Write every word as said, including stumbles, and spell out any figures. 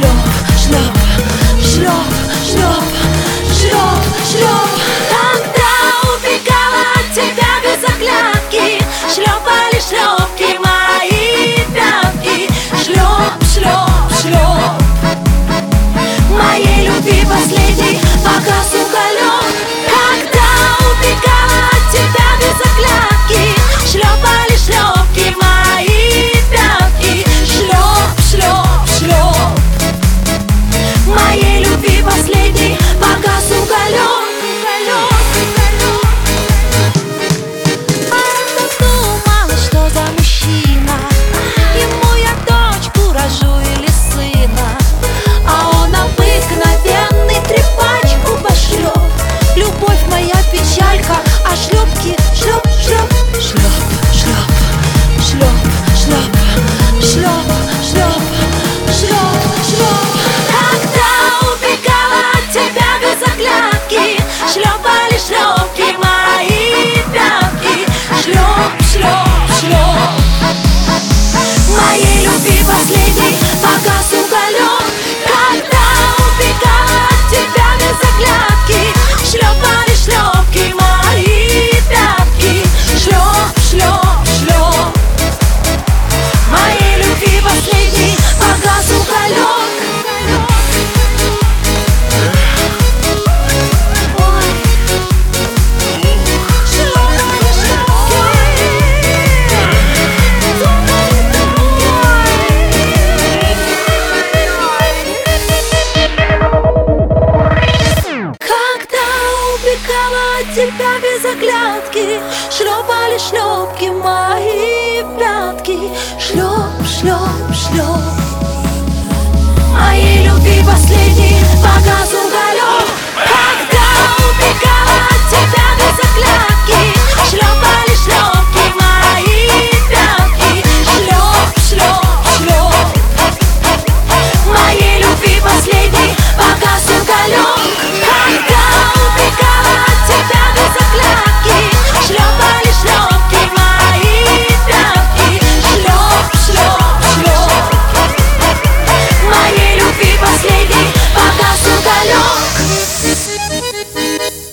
шлеп, шлеп, шлеп, шлеп, шлеп, шлеп. Когда убегала от тебя без оглядки, шлепали шлепки мои пятки. Шлеп, шлеп, шлеп. Моей любви последний погас уголек. Когда убегала от тебя без оглядки, шлепали шлепки мои пятки. Шлеп, шлеп, шлеп. Моей любви последний погас уголек. А кто думал, что за мужчина? Ему я дочку рожу или сына, а он обыкновенный трепач, губошлеп. Любовь моя печалька, а шлепки шлеп, шлеп, шлеп, шлеп, шлеп, шлеп, шлеп, шлеп, шлеп, шлеп. Когда убегала от тебя без оглядки, шлепали шлепки мои пятки. Шлеп, шлеп, шлеп. Моей любви последний погас уголек. Когда убегала от тебя без оглядки, шлепали шлепки мои пятки. Шлеп, шлеп, шлеп. Моей любви последний погас уголек. От тебя без оглядки, шлепали шлепки мои пятки. Шлеп, шлеп, шлеп.